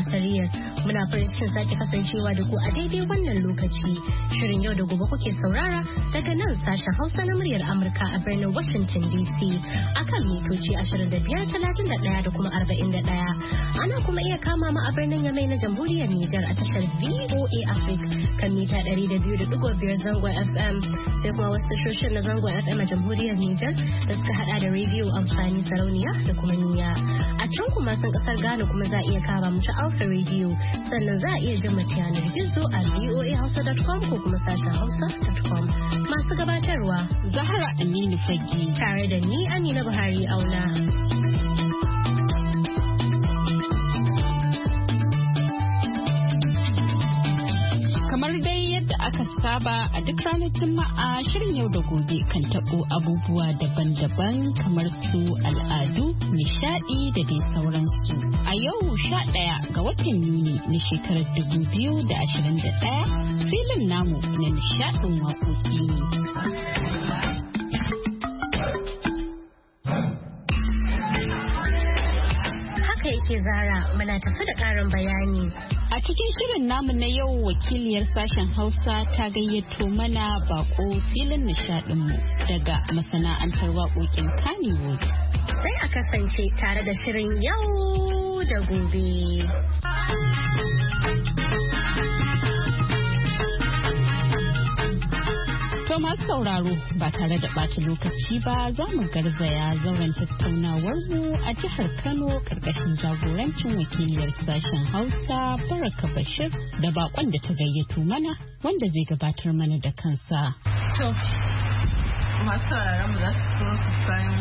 la'asariyar. Muna farin cikin sake kasancewa da ku a daidai wannan lokaci. Shirin yau da gobe kuke saurara daga nan sashen Hausa na muryar Amurka a birnin Washington DC akan mitoci 25, 31 da kuma 41. Ana kuma iya kama mu a birnin Yamai na Jamhuriyar Nijar a tashar VOA Africa kan mita 200.5 zangon FM, sai kuma wasu tashoshin na zangon FM a Jamhuriyar Nijar da suka hada da rediyo amfani sarauniya da kuma niyya. A can kuma sun kasar Ghana kuma za a iya kama mu ta Alpha Radio, sannan za a iya jin mu ta yanar gizo a voahausa.com ko kuma sashen hausa.com. Masu gabatarwa Zahra Aminu Fagi tare da ni Amina Buhari Auna. Aka saba a duk ranar Juma'a shirin yau da gobe kan tabo abubuwa daban-daban kamar su al'adu, nishadi da dai sauransu. A yau 11 ga watan Yuni na shekarar 2021 filin namu na nishadin waƙoƙi ne. Yake Zara muna tafi da ƙarin bayani. A cikin shirin namu na yau wakiliyar sashen Hausa ta gayyato mana bako filin nishadinmu daga masana'antar waƙoƙin Kannywood. Sai a kasance tare da shirin yau da gobe. To masu sauraro ba tare da ɓata lokaci ba za mu garzaya zauren tattaunawar mu a jihar Kano karkashin jagorancin wakiliyar sashen Hausa Baraka Bashir da bakon da ta gayyato mana wanda zai gabatar mana da kansa. To masu sauraron mu za su san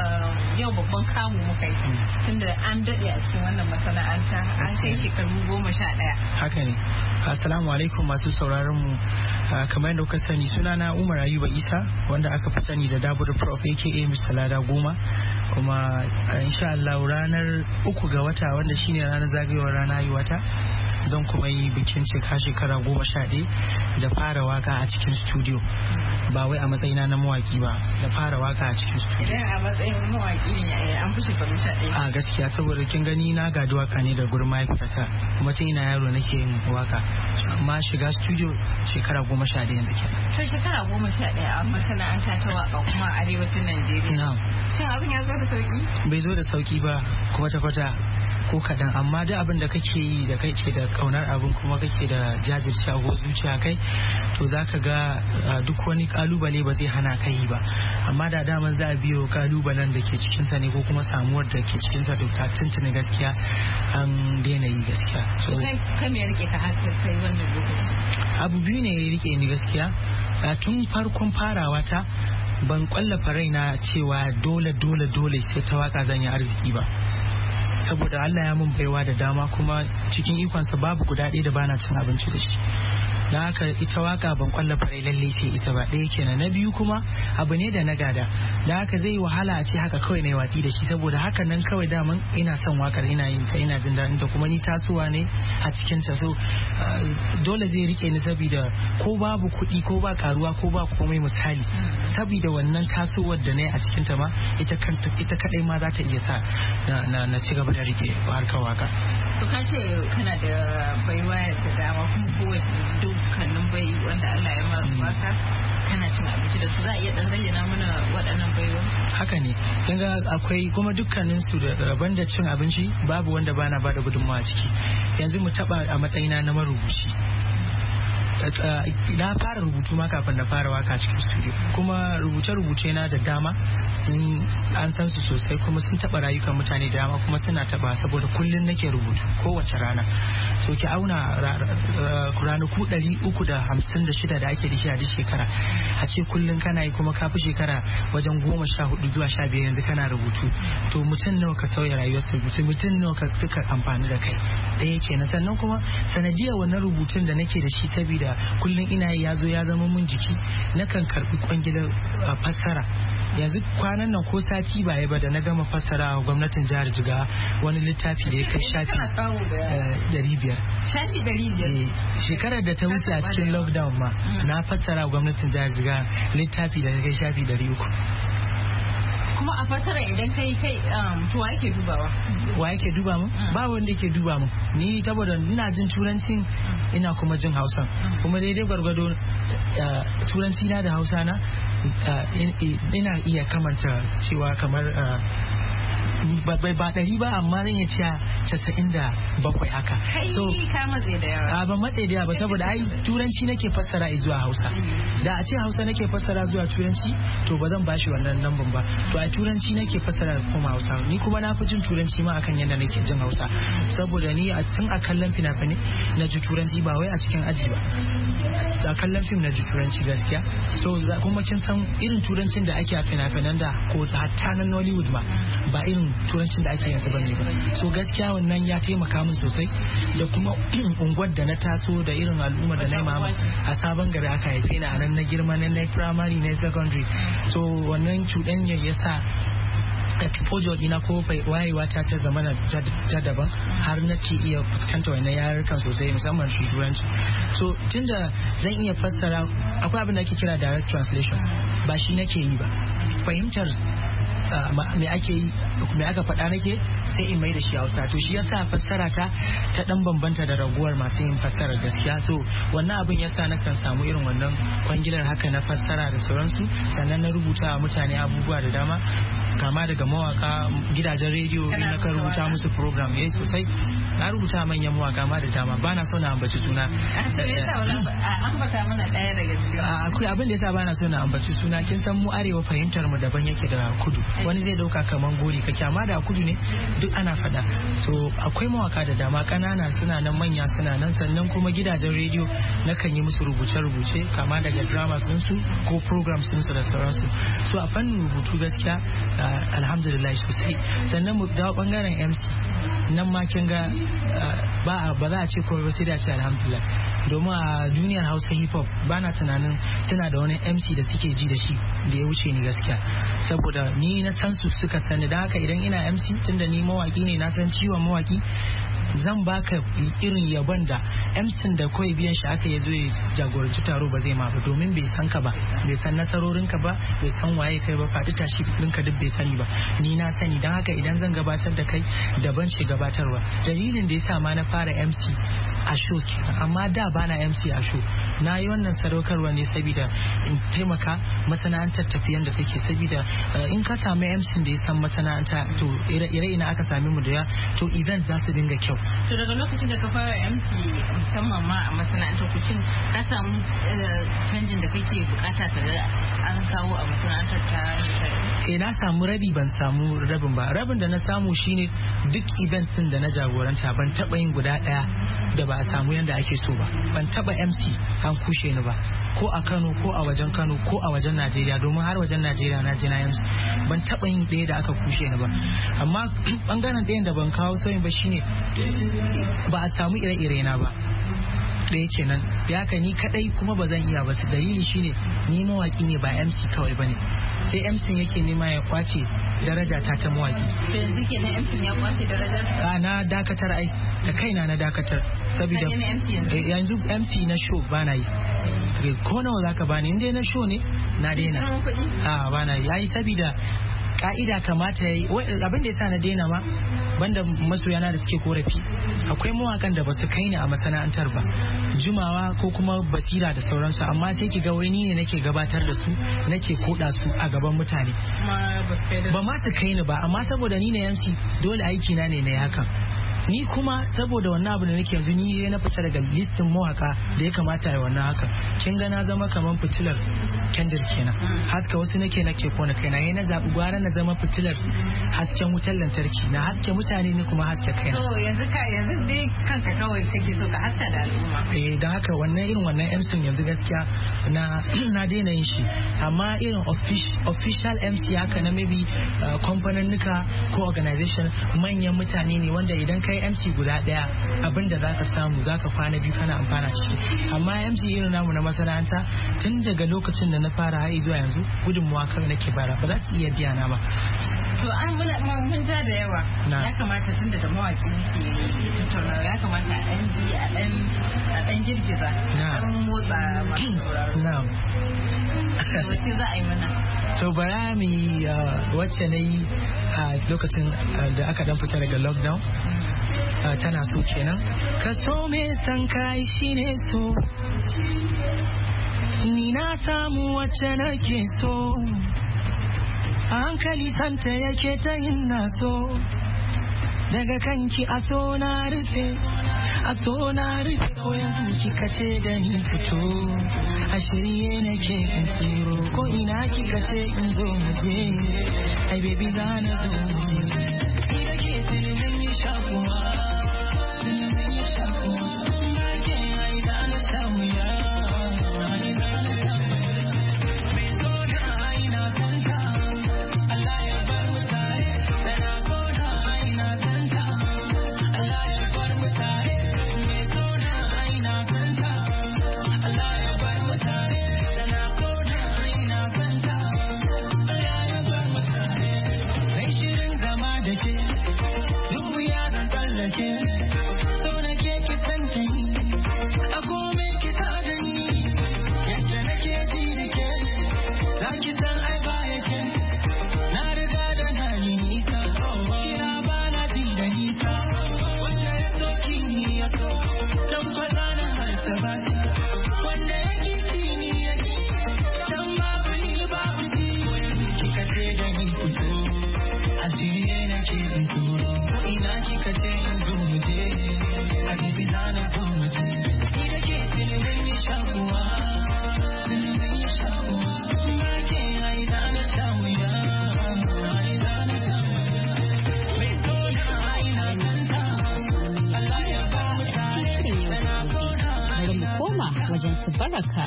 yau babban kamu muka yi tunda an daɗe a cikin wannan masana'anta an kai shekaru 11. Haka ne. Assalamu alaikum masu sauraron mu. Kamar yadda kuka sani sunana Umar Ayuba Isa wanda aka fi sani da Dabur Prof aka Mr. Lada Goma, kuma insha Allah ranar 3 ga wata wanda shine ranar zagayowar rana wata zan kuma yi bikin cika shekara 11 da fara waka a cikin studio, ba wai a matsayina na mawaki ba, da fara waka a cikin studio. Idan a matsayin mawaki ne an fi shekaru 11. A gaskiya saboda kin gani na gadi waka ne da gurin mahaifiyata kuma tun ina yaro nake yin waka, amma shiga studio shekara 11 yanzu kenan. To shekara 11 a masana'anta ta waka kuma a arewacin Najeriya. Shin abin ya zo da sauki? Bai zo da sauki ba kwata-kwata ko kadan, amma duk abin da kake yi da kai ke da kaunar abin kuma kake da jajircewa ko zuciya kai, to zaka ga duk wani kalubale ba zai hana ka yi ba. Amma da daman za a biyo kalubalen da ke cikin sa ne ko kuma samuwar da ke cikin sa, to ka tuntuni gaskiya an daina yi gaskiya. So kai me rike ka hakkar kai wannan lokaci? Abu biyu ne ya rike ni gaskiya. Tun farkon farawa ta ban kwallafa raina cewa dole sai ta waka zan yi arziki ba, saboda Allah ya mun baiwa da dama kuma cikin ikonsa babu guda ɗaya da bana cin abinci da shi. Da haka ita waka ban kwallafa rai lalle sai ita ba, ɗaya kenan. Na biyu kuma abu ne da na gada, da haka zai yi wahala a ce haka kawai na yi watsi da shi, saboda haka nan kawai daman ina son wakar, ina yin ta, ina jin daɗin ta, kuma ni tasowa ne a cikin ta, so dole zai rike ni saboda ko babu kuɗi ko ba karuwa ko ba komai misali, saboda wannan tasowar da na yi a cikin ta ma ita kadai ma za ta iya sa na ci gaba da rike harkar waka. To ka ce kana da baiwa da dama kuma kowace dukkanin bai wanda Allah ya maka kana cin abinci da su, za a iya dan zayyana mana waɗannan baiwa? Haka ne, kin ga akwai kuma dukkanin su da rabon da cin abinci babu wanda bana bada gudunmawa ciki. Yanzu mu taba a matsayina na marubuci. Na fara rubutu ma kafin na fara waka cikin studio, kuma rubuce-rubuce na da dama an san su sosai kuma sun taba rayukan mutane da dama kuma suna taba, saboda kullun nake rubutu kowace rana. So ki auna ranaku 356 da ake da shi a duk shekara, a ce kullun kana yi kuma ka fi shekara wajen 14 zuwa 15 yanzu kana rubutu, to mutum nawa ka sauya rayuwarsa, mutum nawa ka suka amfani da kai. Ɗaya kenan. Sannan kuma sanadiyar wannan rubutun da nake da shi, saboda kullum ina yi ya zo ya zama mun jiki, nakan karbi kwangilar fassara. Yanzu kwanan nan ko sati ba ba da na gama fassara wa gwamnatin jihar Jigawa wani littafi da ya kai shafi 500. Shafi 500? Shekarar da ta wuce a cikin lockdown ma na fassara wa gwamnatin jihar Jigawa littafi da ya kai shafi 300. kuma a fasara idan kai to wa yake dubawa? Wa yake duba mu? Ba wanda yake duba mu. Ni saboda ina jin turancin ina kuma jin Hausa. Kuma daidai gwargwado turanci na da Hausa na ina iya kamanta cewa kamar ba 100 ba amma zan iya cewa 97 haka. So ka matse da yawa. Ban matse da yawa ba saboda ai turanci nake fassara zuwa Hausa. Da a ce Hausa nake fassara zuwa turanci to ba zan bashi wannan lambar ba. To a turanci nake fassara kuma Hausa. Ni kuma na fi jin turanci ma akan yadda nake jin Hausa. Saboda ni tun a kallon fina-finai na ji turanci ba wai a cikin aji ba. A kallon fim na ji turanci gaskiya. So kuma kin san irin turancin da ake a fina-finan da ko hatta na Nollywood ma ba irin turancin da ake yanzu bane ba. So gaskiya wannan ya taimaka min sosai da kuma irin unguwar da na taso da irin al'ummar da na yi mama a sabon gari aka haife ni a nan na girma na primary na secondary. So wannan cuɗanyar ya sa exposure dina ko wayewa ta zama ta daban har nake iya fuskanta wannan yarurrukan sosai musamman shi turanci. So tunda zan iya fassara akwai abin da ake kira direct translation ba shi nake yi ba. Fahimtar me ake yi me aka faɗa nake sai in mai da shi Hausa. To shi yasa fassara ta dan bambanta da raguwar masu yin fassara gaskiya. So wannan abin yasa na kan samu irin wannan kwangilar haka na fassara da sauransu. Sannan na rubuta mutane abubuwa da dama kama daga mawaka gidajen rediyo na kan rubuta musu program sosai. Na rubuta manyan mawaka ma da dama bana so na ambaci suna. Ambata mana ɗaya daga cikin. Akwai abin da yasa bana so na ambaci suna kin san mu arewa fahimtar mu daban yake da kudu. Wani zai dauka kaman gori kake amma da kudu ne duk ana faɗa. So akwai mawaka da dama kanana suna nan manya suna nan sannan kuma gidajen rediyo na kan yi musu rubuce-rubuce kama daga dramas ɗinsu ko programs ɗinsu da sauransu. So a fannin rubutu gaskiya alhamdulillah sosai. Sannan mu dawo bangaren MC nan ma kin ga ba za a ce kawai ba sai da ce alhamdulillah. Domin a duniyar Hausa hip hop bana tunanin suna da wani MC da suke ji da shi da ya wuce ni gaskiya. Saboda ni na san su suka sani da haka idan ina MC tunda ni mawaki ne na san ciwon mawaki zan baka irin yabon da MC da kawai biyan shi aka yazo ya jagoranci taro ba zai ma ba domin bai san ka ba bai san nasarorinka ba bai san waye kai ba faɗi tashi ɗinka duk bai sani ba ni na sani don haka idan zan gabatar da kai daban ce gabatarwa. Dalilin da yasa ma na fara MC a show amma da bana MC a show na yi wannan sadaukarwa ne saboda in taimaka masana'antar tafiyan da take saboda in ka samu MC da ya san masana'anta to ire-ire aka sami mu da ya to event za su dinga kyau. To daga lokacin da ka fara MC musamman ma a masana'antar kucin ka samu canjin da kake bukata ka ga an kawo a masana'antar ta na samu rabi ban samu rabin ba. Rabin da na samu shine duk event din da na jagoranta ban taba yin guda daya da ba a samu yanda ake so ba. Ban taba MC an kushe ni ba ko a Kano ko a wajen Kano ko a wajen Najeriya domin har wajen Najeriya na je na MC ban taba yin daya da aka kushe ni ba. Amma bangaren dayan da ban kawo sauyin ba shine ba a samu ire-ire na ba. ɗaya kenan ya ka ni kadai kuma ba zan iya ba su dalili shine ni mawaki ne ba MC kawai bane sai MC yake nema ya kwace daraja ta mawaki. Yanzu kenan MC ya kwace darajar? Na dakatar ai da kaina na dakatar saboda yanzu MC na show bana yi. Ko nawa zaka bani in dai na show ne na daina. Bana yi yayi saboda ka'ida kamata yayi abin da yasa na daina ma banda masoyana da suke korafi akwai mawakan da basu kai ni a masana'antar ba jumawa ko kuma basira da sauransu amma sai ki ga wai ni ne nake gabatar da su nake koda su a gaban mutane ba ma ta kai ni ba amma saboda ni ne MC dole aiki na ne hakan ni kuma saboda wannan abu da nake yanzu ni na fita daga listin mawaka da ya kamata ya wannan haka kin ga na zama kaman fitilar kendir kenan haska wasu nake kona kaina yayin na zabi gwara na zama fitilar hasken wutar lantarki na haske mutane ne kuma haske kaina so yanzu dai kanka kawai kake so ka haska da al'umma dan haka wannan MC yanzu gaskiya na daina yin shi amma irin official MC haka na maybe kamfaninnika ko organization manyan mutane ne wanda idan kai MC guda daya abinda zaka samu zaka kwana biyu kana amfana ciki amma MC irin namu na masana'anta tun daga lokacin da na fara har zuwa yanzu gudunmuwa kan nake bara ba za su iya biya na ba to an mun ja da yawa ya kamata tun da mawaki ke tattaunawa ya kamata a dan girgiza dan motsa masu sauraro na'am wace za a yi mana To bara mu wacce na yi a lokacin da aka dan fita daga lockdown. Tana so kenan. Ka so me san kai shine so. Ni na samu wacce nake so. A hankali santa yake ta yin na so. Daga kanki a so na rufe. A so na rufe ko yanzu kika ce da ni fito. A shirye nake in tsiro ko ina kika ce in zo mu je. Ai baby za na zo mu je. Ni da ke tunanin yi shakuwa. Tunanin yi shakuwa. Na ke ai da na samu ya. Ai da na samu ya. Mai so na ai na santa. Allah ya bar mu tare. Sana ko na ai na santa. Allah ya bar mu tare. wajen su Baraka.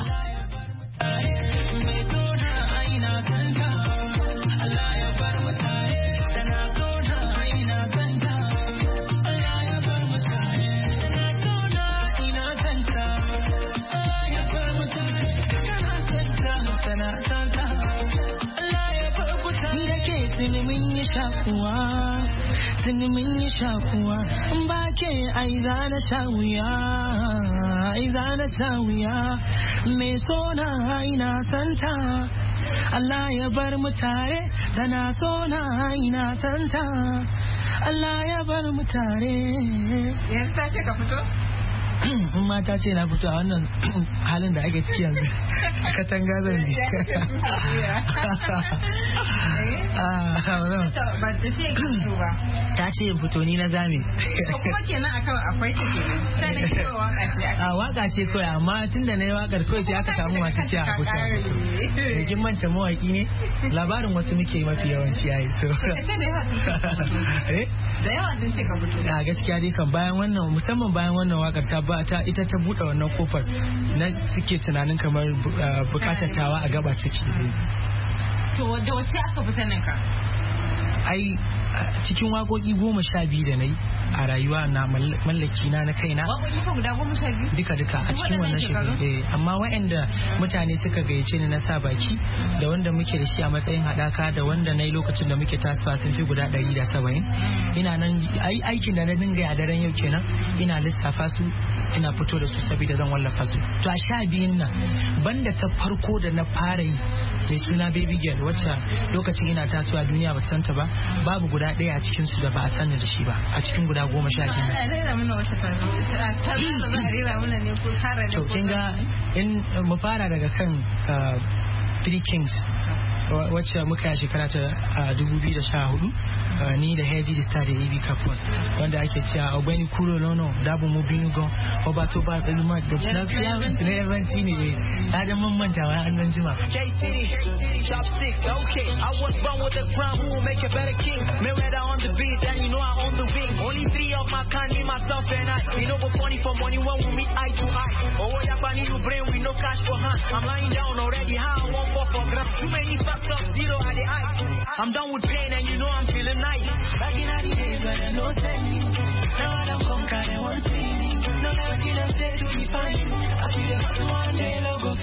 Mun yi shakuwa in ba ke ai za na sha wuya mai sona ina santa Allah ya bar mu tare da na sona ina santa Allah ya bar mu tare. Yanzu ta ce ka fito? Mata ce na fito a wannan halin da ake ciki yanzu a katanga zan bi. Ta ce in fito ni na zame. Kuma kenan akan akwai ta kenan. Sai na kiwo waka ce. Waka ce kawai amma tun da na yi wakar kawai sai aka samu masu ce a fito. Da kin manta mawaki ne labarin wasu muke mafi yawanci yayi so. Da yawa sun ce ka fito. A gaskiya dai kan bayan wannan musamman bayan wannan wakar ta ita ta buɗe wannan kofar na suke tunanin kamar bukatar tawa a gaba ciki. To da wace aka fi sanin ka? Ai cikin waƙoƙi 12 da na yi a rayuwa na mallaki na kaina. Waƙoƙi ka guda 12? Duka a cikin wannan shekaru. Amma waɗanda mutane suka gayyace ni na sa baki da wanda muke da shi a matsayin haɗaka da wanda na yi lokacin da muke tasowa sun fi guda 170. Ina nan aikin da na dinga a daren yau kenan ina lissafa su ina fito da su saboda zan wallafa su. To a 12 nan banda ta farko da na fara yi mai suna Baby Girl wacce lokacin ina tasowa duniya ba santa ba babu guda ɗaya a cikin su da ba a sani da shi ba a cikin guda 12. Ana rera mana wata farko ta rera mana ne ko kara da. To kin ga in mu fara daga kan Three Kings wacce muka yi shekara ta 2014 ni da Heji da Star da AB Capone wanda ake cewa Ogbeni Kuro Lono Dabu Mubinugo Oba to ba Beluma da Lafiya ne yawanci ne na da mun manta wa an jima. Chopsticks, okay. I was born with a crown who will make a better king. Mayweather on the beat, and you know I own the wing. Only 3 of my kind, me, myself, and I. We know we're funny for money when we meet eye to eye. Oh, what if I need to brain with no cash for hand? I'm lying down already, how I won't fall for grams. Too many factors, 0 at the eye. I'm done with pain, and you know I'm feeling nice. Back in the days when I know sending. Now I don't conquer the one thing. No never kill and say to be fine. I feel the one day, love go fine.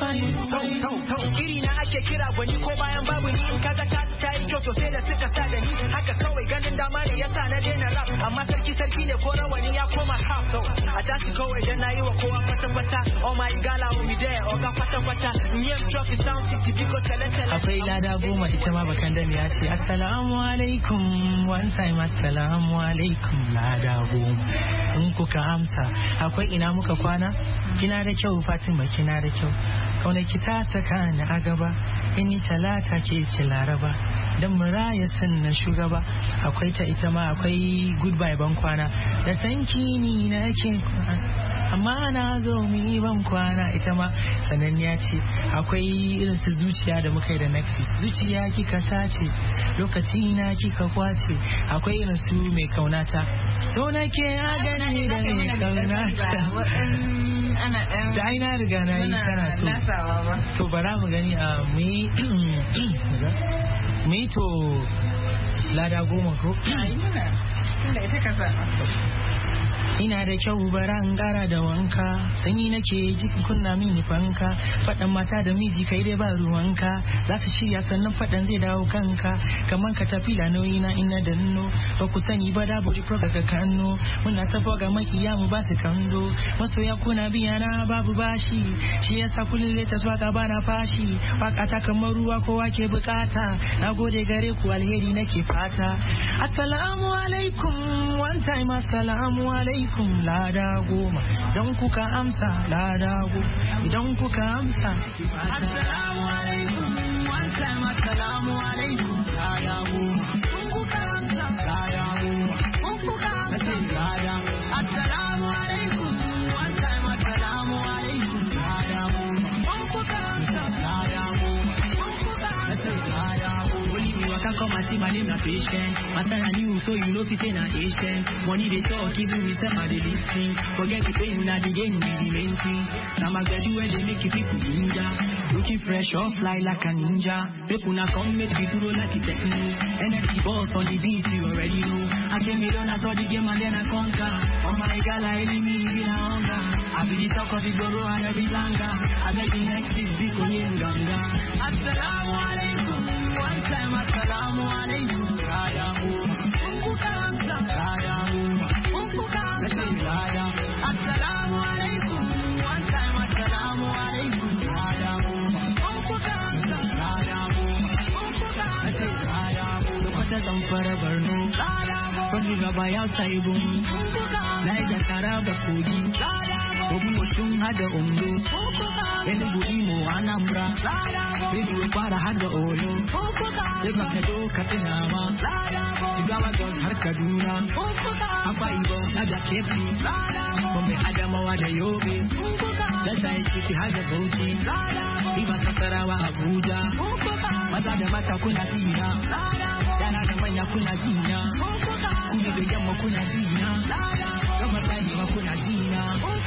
iri na ake kira gwani ko bayan babu ni in kaga ta yi kyau to sai da suka sa da ni haka kawai ganin dama ne yasa na daina rap amma sarki ne ko rawani ya koma half so a tashi kawai dan nayi wa kowa kwata oh my gala o mi there oga kwata nyem trophy sound city biko talenta akwai lada goma ita ma bakan da ya ce assalamu alaikum one time assalamu alaikum lada goma in kuka amsa akwai ina muka kwana kina da kyau Fatima kina da kyau kaunaki ta saka ni a gaba ini talata ke ci laraba dan muraya na shugaba akwai ta ita ma akwai goodbye ban kwana da tanki ni nake amma na zo mu yi ban kwana ita ma sananniya ce akwai irin su zuciya da muka yi da Nexi zuciya kika sace lokaci na kika kwace akwai irin su mai kaunata so nake a gani da mai kaunata da aina riga na yi tana so to bara mu gani a mu yi to lada goma ko ina da kyau baran gara da wanka sanyi nake jikin kunna mini fanka fadan mata da miji kai dai ba ruwanka za ka shirya sannan fadan zai dawo kanka kaman ka tafi da nauyi na ina da nno ba ku sani ba da buri proga ka kanno muna tafa ga makiya mu ba su kando masoya kuna biya na babu bashi shi yasa kullun leta swaka bana fashi waka ta kamar ruwa kowa ke bukata nagode gare ku alheri nake fata assalamu alaikum one time assalamu alaikum lada goma don kuka amsa lada goma idan kuka amsa assalamu alaikum one time assalamu alaikum lada goma don kuka amsa lada goma don kuka amsa lada assalamu alaikum one time assalamu alaikum lada goma don kuka amsa lada goma don kuka amsa lada goma can come and see my name na patient. Master na new so you know fit na Asian. Money they talk even with them they listen. Forget the pain na the game be the main thing. Now my girl where they make you people ninja. Looking fresh or fly like a ninja. If una come make you do like it techno. Energy boss on the beat you already know. I came here on I saw the game and then I conquer. Oh my God I really need a hunger. I be the talk of the guru and every langa. I beg the next is big on you ganga. Assalamu alaikum. One time assalamu alaikum lada goma unkuka amsa lada goma unkuka amsa lada assalamu alaikum one time assalamu alaikum lada goma unkuka amsa lada goma unkuka amsa lada goma lokacin zan fara barno lada goma wani gaba ya sai bun unkuka na da karaba kogi lada goma ko sun hada undo unkuka ele buimo anambra lada goma bidu fara hada olo Daga Kado Katinama, Shigawa goes Harkaduna, Apa Ibo, Nada Kepi, Kome Adamawa da Yobe, Dasa City Haja Boti, Iba Kasarawa Abuja, Maza da Mata Kuna Zina, Yana da Manya Kuna Zina, Kuma da Yamma Kuna Zina, Gama Tani Ma Kuna Zina.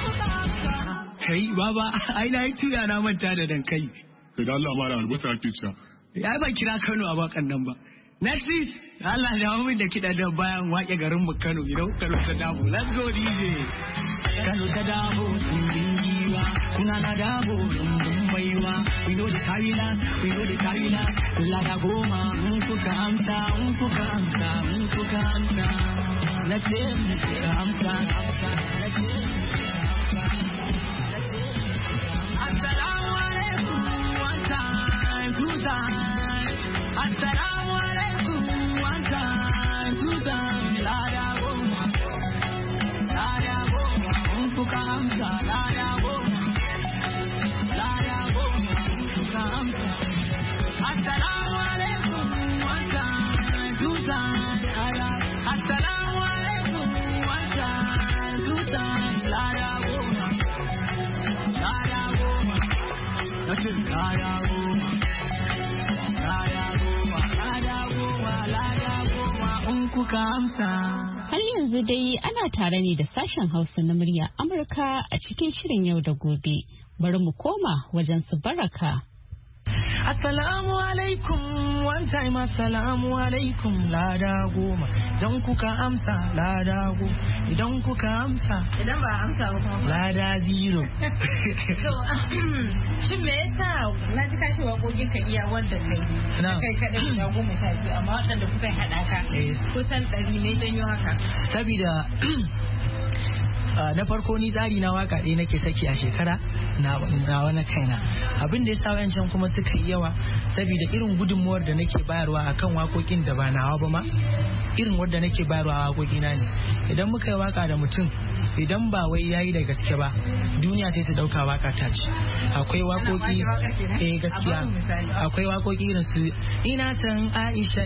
Kai Baba, ai na yi tuya na manta da dankai. Da Allah mara albasa teacher. Ya ban kira Kano a bakan nan ba. Next is Allah ya hawo min da kiɗa da bayan wake garin mu Kano idan Kano ta dabo. Let's go DJ. Kano ta dabo tumbin giwa kuna na dabo rumbun baiwa. We know the Karina, we know the Karina. Lada goma mun kuka amsa, mun kuka amsa, mun kuka amsa. Let's amsa, amsa. Assalamu alaikum one time, two times. Assalamu alaikum one time, two times. Lada goma, unkuka amsa. Lada goma, unkuka amsa. Assalamu alaikum one time, two times. Assalamu alaikum one time, two times. Lada goma, that's it. Lada goma. Har yanzu dai ana tare ne da sashen Hausa na murya Amurka a cikin shirin yau da gobe. Bari mu koma wajen su Baraka. assalamu alaikum one time assalamu alaikum lada 10 idan kuka amsa lada 10 idan kuka amsa idan ba amsa ba kuma lada 0. to shin me yasa na ji kashi waƙoƙi ka iya wanda kai kaɗai guda 12 amma waɗanda kuka haɗa ka kusan 100 ne janyo haka sabida na farko ni tsari na waka ɗaya nake saki a shekara na wani kaina. Abin da ya sa wayancan kuma suka yi yawa saboda irin gudunmuwar da nake bayarwa akan wakokin da ba nawa ba ma irin wanda nake bayarwa a wakokina ne. Idan muka yi waka da mutum idan ba wai yayi da gaske ba duniya sai su dauka waka ta ce. Akwai wakoki gaskiya akwai wakoki irin su ina san Aisha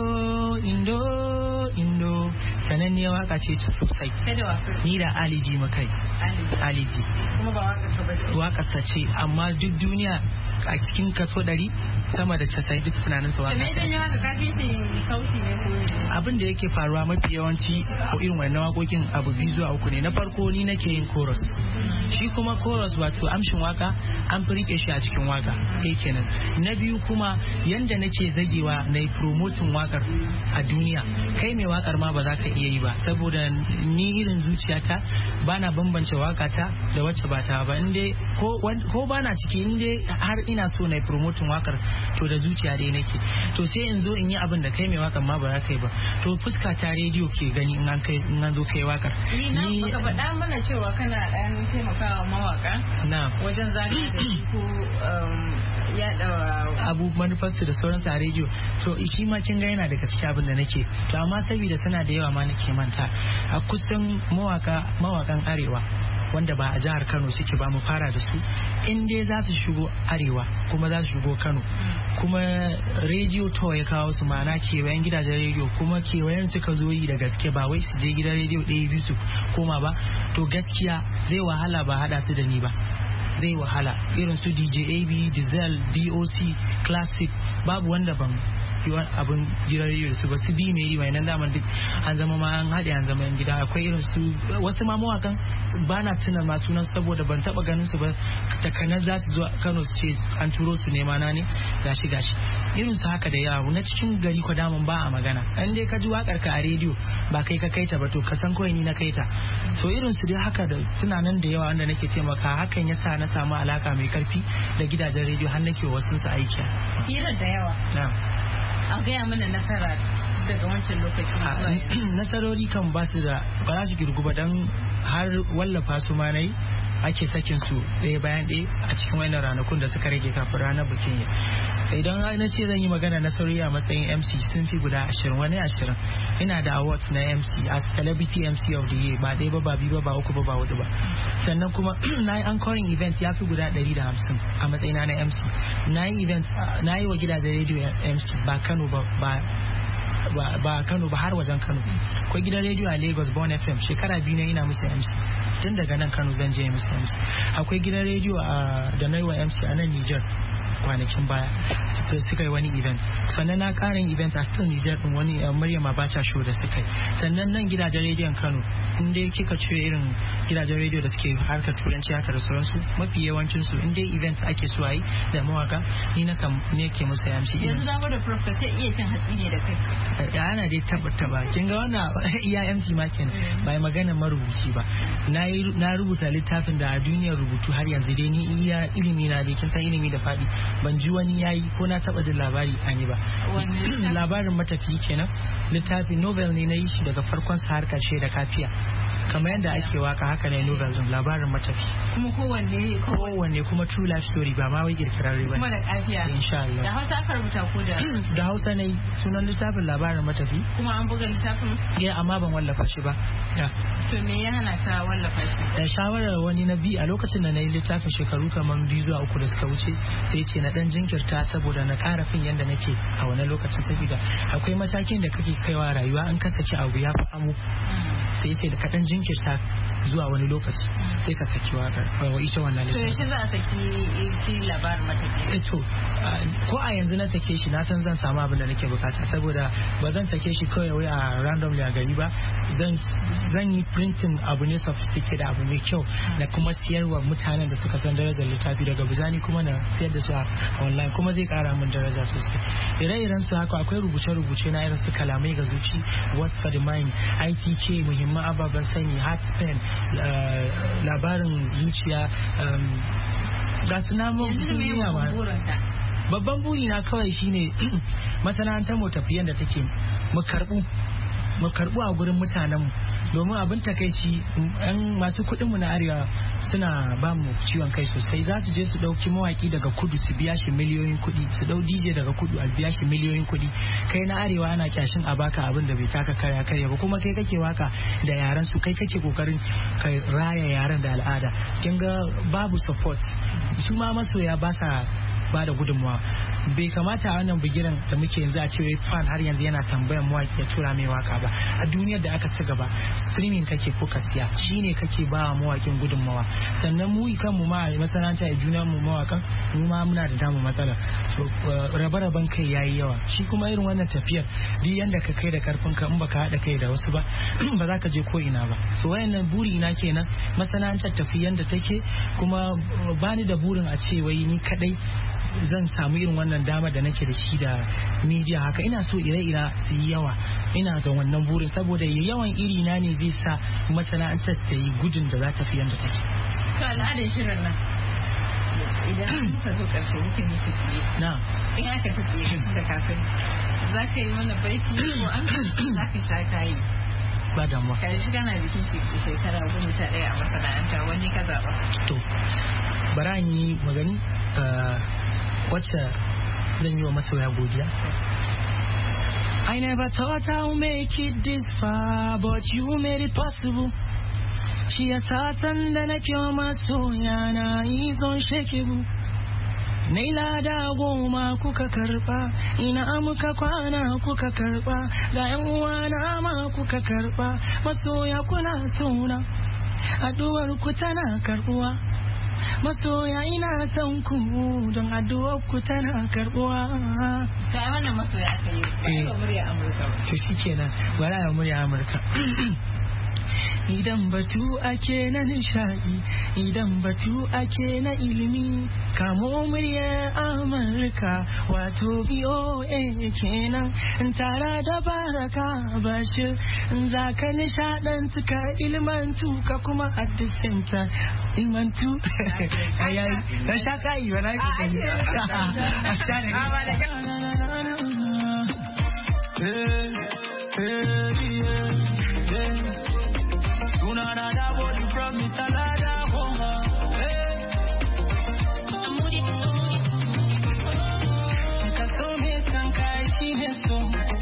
Indo sananniyar waka ce sosai. Ni da Aliji Makai. Aliji. Kuma ba wakar ta ce amma duk duniya a cikin kaso 100 sama da 90 duk tunanin sa waka. Abin da yake faruwa mafi yawanci ko irin wannan wakokin abu 2 zuwa 3 ne. Na farko ni nake yin chorus. Shi kuma chorus wato amshin waka an fi rike shi a cikin waka. Kenan. Na biyu kuma yanda nake zagewa na yi promoting wakar a duniya. Kai mai wakar ma ba za ka iya yi ba saboda ni irin zuciyata bana bambance wakata da wacce ba ta ba. Inde ko bana ciki inde har ina so na yi promoting wakar to da zuciya dai nake. To sai in zo in yi abin da kai mai wakar ma ba za ka yi ba. To fuska ta rediyo ke gani in an zo kai wakar. Ni baka faɗa mana cewa kana ɗan taimakawa mawaka wajen zagi da ko yaɗa abu manufarsu da sauransu a rediyo. To shi ma kin ga yana daga cikin abin da nake. To amma saboda suna da yawa ma nake manta a kusan mawakan arewa wanda ba a jihar Kano suke ba mu fara da su in dai za su shigo arewa kuma za su shigo Kano kuma rediyo to ya kawo su mana kewayen gidajen rediyo kuma kewayen suka zo yi da gaske ba wai su je gidan rediyo ɗaya biyu su koma ba to gaskiya zai wahala ba hada su da ni ba. Zai wahala irin su DJ AB, Diesel, DOC, Classic babu wanda ban yi abin gidan rediyo su ba su bi mai nan daman duk an zama ma an haɗe an zama yan gida. Akwai irin su wasu ma mawakan ba na tuna ma sunan saboda ban taɓa ganin su ba takanar za su zo Kano su ce an turo su nema na ne gashi irin su haka da yawa na cikin gari ko daman ba a magana. An dai ka ji wakar ka a rediyo ba kai ka kaita ba to ka san kawai ni na kaita. So irin su dai haka da suna nan da yawa wanda nake taimaka hakan yasa na samu alaka mai karfi da gidajen rediyo har nake wasu su aiki. Hirar da yawa. A gaya mana nasara daga wancan lokacin. Nasarori kan ba su za su girgu ba don har wallafa su ma nayi ake sakin su ɗaya bayan ɗaya a cikin wannan ranakun da suka rage kafin ranar bikin yi. Idan na ce zan yi magana nasarori a matsayin MC sun fi guda 20 wani 20 ina da awards na MC as celebrity MC of the year ba ɗaya ba biyu ba uku ba hudu ba. Sannan kuma na yi anchoring event ya fi guda 150 a matsayina na MC. Na yi event na yi wa gidajen radio MC ba Kano ba Kano ba har wajen Kano. Akwai gidan rediyo a Lagos Born FM shekara 2 ne ina musu MC tun daga nan Kano zan je musu MC. Akwai gidan rediyo da na yi wa MC a nan Niger kwanakin baya suka yi wani event. Sannan na karin event a still Niger din wani Maryam Abacha show da suka yi. Sannan nan gidajen rediyon Kano in dai kika cire irin gidajen rediyo da suke harkar turanci haka da sauransu mafi yawancin su in dai events ake so a yi da mawaka ni na kam ne ke musu MC. Yanzu za mu da prof ka ce iya cin hatsi ne da kai. Ana dai tabbata ba kin ga wannan iya MC ma kenan ba magana marubuci ba. Na rubuta littafin da a duniyar rubutu har yanzu dai ni iya ilimi na dai kin san ilimi da fadi ban ji wani yayi ko na taba jin labari an yi ba. Labarin matafi kenan littafin novel ne na yi shi daga farkon sa har karshe da kafiya kamar yadda ake waka haka ne novel din labarin matafi kuma kowanne kuma true life story ba ma wai kirkirarre ba kuma da kafiya insha Allah da Hausa aka rubuta ko da Hausa ne sunan littafin labarin matafi kuma an buga littafin amma ban wallafa shi ba. To me ya hana ka wallafa shi? Da shawarar wani na bi a lokacin da na yi littafin shekaru kamar 2 zuwa 3 da suka wuce sai ce na dan jinkirta saboda na ƙara fin yanda nake a wani lokacin saboda akwai matakin da kake kaiwa rayuwa an ka saki abu ya fi amu sai da ka dan jinkirta zuwa wani lokaci sai ka saki wakar ita wannan littafin. To yaushe za a saki labarin matafiya? To ko a yanzu na sake shi na san zan samu abin da nake bukata saboda ba zan sake shi kawai wai a randomly a gari ba. Zan yi printing abu ne sophisticated abu mai kyau na kuma siyarwa mutanen da suka san darajar littafi daga bizani kuma na siyar da su a online kuma zai kara min daraja sosai. Ire-iren su haka akwai rubuce-rubuce na irin su kalamai ga zuci, what's for the mind, ITK, muhimman ababen sani, heart pen, labarin zuciya, ga su namun duniya ba. Babban buri na kawai shine masana'antar mu tafiyan da take mu karbu a gurin mutanen mu, domin abin takaici yan masu kuɗin mu na arewa suna ba mu ciwon kai sosai. Za su je su ɗauki mawaki daga kudu su biya shi miliyoyin kuɗi, su ɗau DJ daga kudu a biya shi miliyoyin kuɗi. Kai na arewa ana kyashin a baka abin da bai taka karya ba, kuma kai kake waka da yaran su, kai kake kokarin ka raya yaran da al'ada. Kin ga babu support, su ma masoya ba sa ba da gudunmawa. Bai kamata a wannan bigiran da muke yanzu a ce fan har yanzu yana tambayan mawaki ya tura mai waka ba. A duniyar da aka ci gaba streaming kake ko ka siya, shine kake ba mawakin gudunmawa. Sannan mu kanmu ma masana'anta a juna mu mawakan mu ma muna da damu matsala. To rabe-raben kai yayi yawa. Shi kuma irin wannan tafiyar duk yanda ka kai da karfin ka in baka haɗa kai da wasu ba ba za ka je ko ina ba. So wayannan buri na kenan masana'antar tafi yanda take, kuma bani da burin a ce wai ni kadai zan samu irin wannan dama da nake da shi da media haka. Ina so ire-ire su yi yawa, ina ga wannan burin saboda yawan iri na ne zai sa masana'antar ta yi gudun da za ta fi yanda take. To al'adar shirin nan idan muka zo karshe muka yi tafiye na in aka tafiye ka ci da kafin za ka yi mana baiti ko an za ka sha kayi ba damuwa. Ka shi kana bikin shekara 11 a masana'anta, wani ka zaɓa? To bara ni magani wacce zan yi wa masoya godiya. I never thought I'll make it this far, but you made it possible. Shi yasa san da nake wa masoya na is unshakable. Naila da goma kuka karba, ina muka kwana kuka karba, ga yan uwana ma kuka karba, masoya kuna suna, addu'ar ku tana karbuwa. Masoya ina son ku don addu'ar ku tana karbuwa. Ta yi wannan masoya aka yi ba murya Amurka ba. To shi kenan, bari a murya Amurka. Idan batu ake na nishadi, idan batu ake na ilimi, kamo muryar Amurka wato BOA kenan, tara da Baraka Bashir, za ka nishadantu ka ilmantu ka kuma at the same time ilmantu. Na sha kayi ba na yi kokari. A sha ne. Sunana da body from Mr. Lada Homa. Ka so me san kai shi ne so.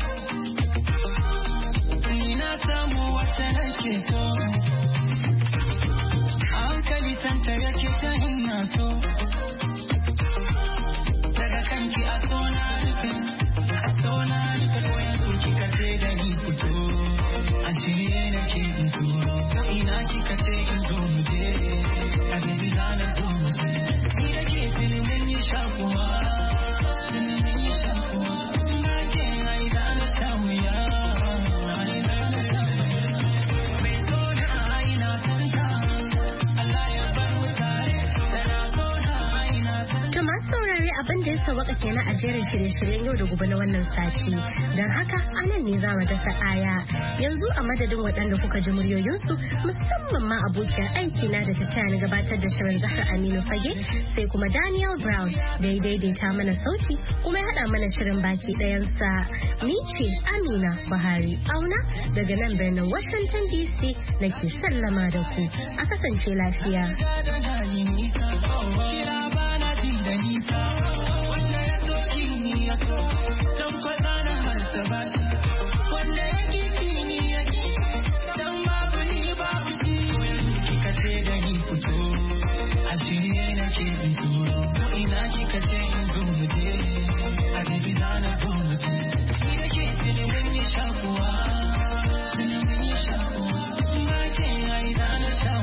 Ni na samu wacce nake so. Hankali tanta yake ta ina so. Daga kanki a so na rufe. A so na rufe ko yanzu kika ce da ni fito. A shirye nake in turo. Ina kika ce in zo mu je, a gaji zanen zo mu je. Ni da ke filimin yi shakuwa, filimin yi shakuwa. Na ke ai zanen samu ya, ai zanen samu ya. Mai so na ai na santa, Allah ya bar mu tare, da na so na ai na santa. To masu saurare abin da ya sawaka kenan a jerin shirye-shiryen yau da gobe na wannan sati. Don haka anan ne za mu dasa aya. Yanzu a madadin waɗanda kuka ji muryoyinsu musamman ma abokiyar aiki na da ta taya ni gabatar da shirin Zahra Aminu Fage, sai kuma Daniel Brown da ya daidaita mana sauti kuma ya haɗa mana shirin baki ɗayansa. Ni ce Amina Buhari Auna daga nan birnin Washington DC nake sallama da ku. A kasance lafiya. Ina kika ce in zo mu je, a gaji zanen zo mu je. Ni da ke filimin yi shakuwa, filimin yi shakuwa. Na ce ai zanen